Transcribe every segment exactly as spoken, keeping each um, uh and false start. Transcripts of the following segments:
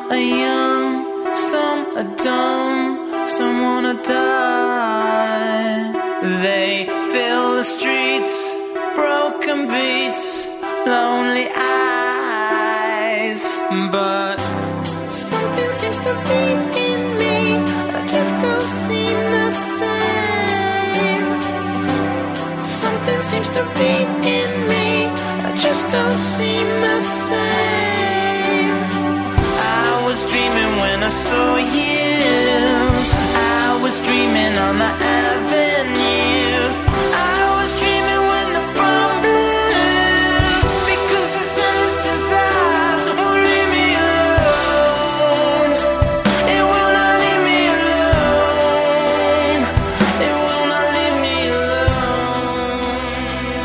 are young, some are dumb, some wanna die. They fill the streets, broken beats, lonely eyes. But something seems to be in me, I just don't seem the same. Something seems to be in me, I just don't seem the same. I was dreaming when I saw you, I was dreaming on the avenue, I was dreaming when the bomb blew, because this endless desire won't leave me alone. It will not leave me alone. It will not leave me alone.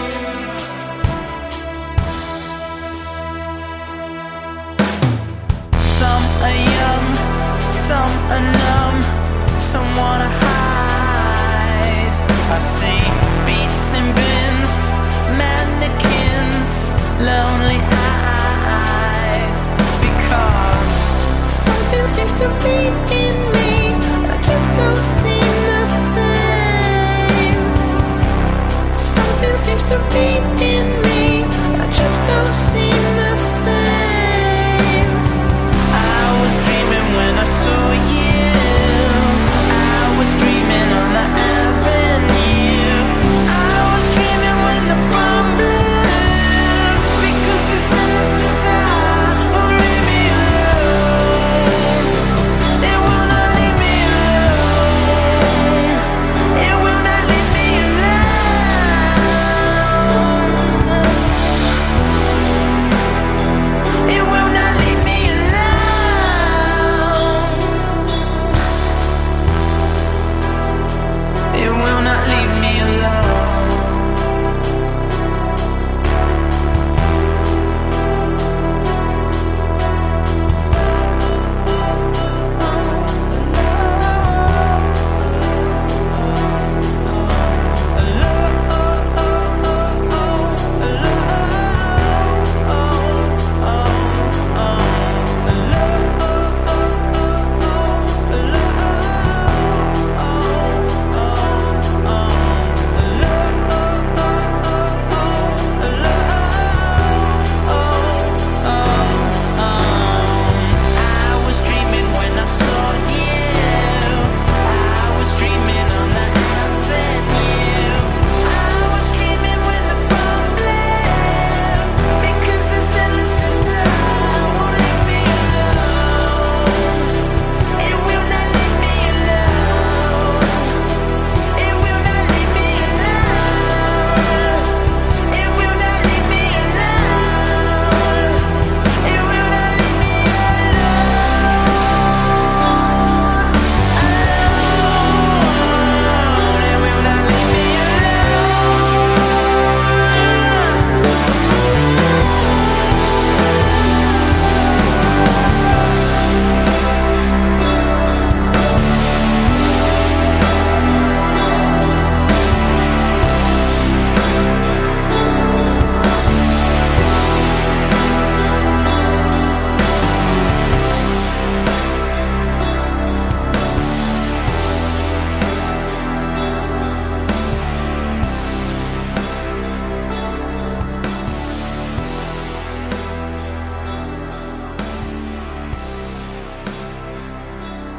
Some are young, some are numb, some wanna hide. I see beats and bins, mannequins, lonely eyed. Because something seems to be in me, I just don't seem the same. Something seems to be